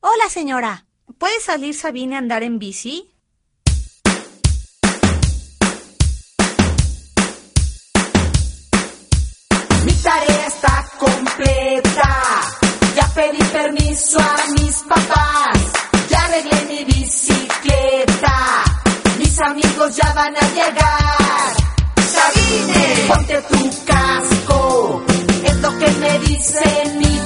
Hola, señora. ¿Puede salir Sabine a andar en bici? Mi tarea está completa. Ya pedí permiso a mis papás. Ya arreglé mi bicicleta. Mis amigos ya van a llegar. Sabine, ponte tu casco. Es lo que me dice mi